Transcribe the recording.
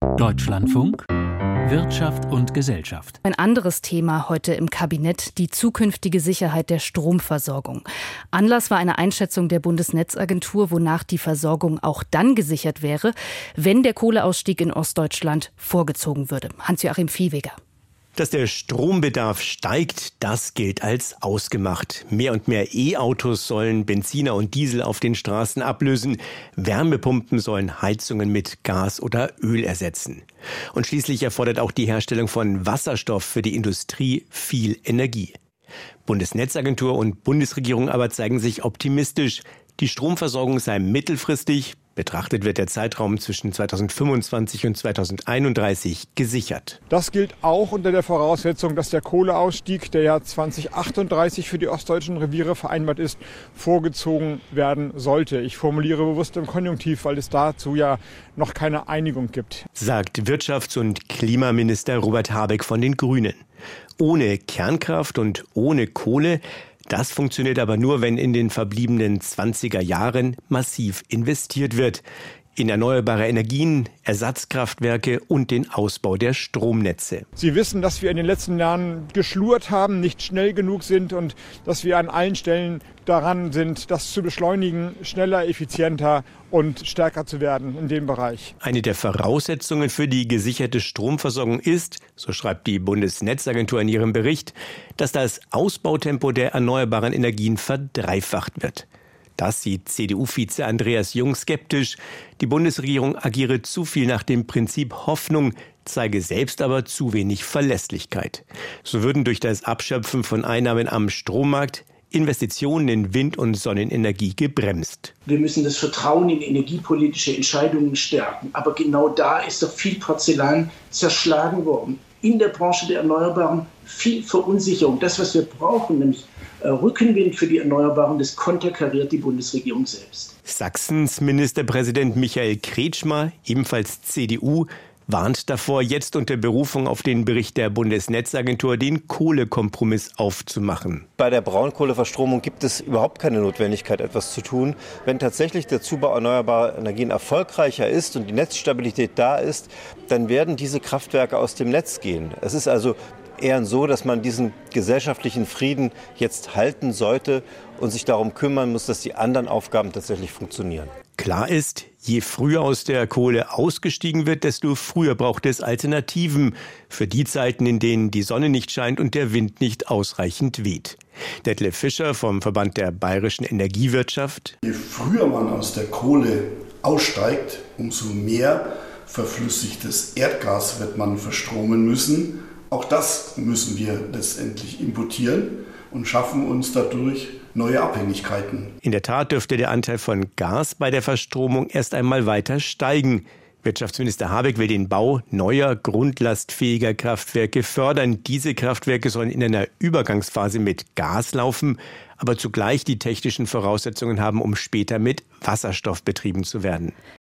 Deutschlandfunk Wirtschaft und Gesellschaft. Ein anderes Thema heute im Kabinett: die zukünftige Sicherheit der Stromversorgung. Anlass war eine Einschätzung der Bundesnetzagentur, wonach die Versorgung auch dann gesichert wäre, wenn der Kohleausstieg in Ostdeutschland vorgezogen würde. Hans-Joachim Viehweger. Dass der Strombedarf steigt, das gilt als ausgemacht. Mehr und mehr E-Autos sollen Benziner und Diesel auf den Straßen ablösen. Wärmepumpen sollen Heizungen mit Gas oder Öl ersetzen. Und schließlich erfordert auch die Herstellung von Wasserstoff für die Industrie viel Energie. Bundesnetzagentur und Bundesregierung aber zeigen sich optimistisch. Die Stromversorgung sei mittelfristig, betrachtet wird der Zeitraum zwischen 2025 und 2031, gesichert. Das gilt auch unter der Voraussetzung, dass der Kohleausstieg, der ja 2038 für die ostdeutschen Reviere vereinbart ist, vorgezogen werden sollte. Ich formuliere bewusst im Konjunktiv, weil es dazu ja noch keine Einigung gibt, sagt Wirtschafts- und Klimaminister Robert Habeck von den Grünen. Ohne Kernkraft und ohne Kohle, das funktioniert aber nur, wenn in den verbliebenen 20er Jahren massiv investiert wird. In erneuerbare Energien, Ersatzkraftwerke und den Ausbau der Stromnetze. Sie wissen, dass wir in den letzten Jahren geschlurrt haben, nicht schnell genug sind und dass wir an allen Stellen daran sind, das zu beschleunigen, schneller, effizienter und stärker zu werden in dem Bereich. Eine der Voraussetzungen für die gesicherte Stromversorgung ist, so schreibt die Bundesnetzagentur in ihrem Bericht, dass das Ausbautempo der erneuerbaren Energien verdreifacht wird. Das sieht CDU-Vize Andreas Jung skeptisch. Die Bundesregierung agiere zu viel nach dem Prinzip Hoffnung, zeige selbst aber zu wenig Verlässlichkeit. So würden durch das Abschöpfen von Einnahmen am Strommarkt Investitionen in Wind- und Sonnenenergie gebremst. Wir müssen das Vertrauen in energiepolitische Entscheidungen stärken. Aber genau da ist doch viel Porzellan zerschlagen worden. In der Branche der Erneuerbaren viel Verunsicherung. Das, was wir brauchen, nämlich Rückenwind für die Erneuerbaren, das konterkariert die Bundesregierung selbst. Sachsens Ministerpräsident Michael Kretschmer, ebenfalls CDU, warnt davor, jetzt unter Berufung auf den Bericht der Bundesnetzagentur den Kohlekompromiss aufzumachen. Bei der Braunkohleverstromung gibt es überhaupt keine Notwendigkeit, etwas zu tun. Wenn tatsächlich der Zubau erneuerbarer Energien erfolgreicher ist und die Netzstabilität da ist, dann werden diese Kraftwerke aus dem Netz gehen. Es ist also eher so, dass man diesen gesellschaftlichen Frieden jetzt halten sollte und sich darum kümmern muss, dass die anderen Aufgaben tatsächlich funktionieren. Klar ist, je früher aus der Kohle ausgestiegen wird, desto früher braucht es Alternativen für die Zeiten, in denen die Sonne nicht scheint und der Wind nicht ausreichend weht. Detlef Fischer vom Verband der Bayerischen Energiewirtschaft. Je früher man aus der Kohle aussteigt, umso mehr verflüssigtes Erdgas wird man verstromen müssen. Auch das müssen wir letztendlich importieren und schaffen uns dadurch neue Abhängigkeiten. In der Tat dürfte der Anteil von Gas bei der Verstromung erst einmal weiter steigen. Wirtschaftsminister Habeck will den Bau neuer, grundlastfähiger Kraftwerke fördern. Diese Kraftwerke sollen in einer Übergangsphase mit Gas laufen, aber zugleich die technischen Voraussetzungen haben, um später mit Wasserstoff betrieben zu werden.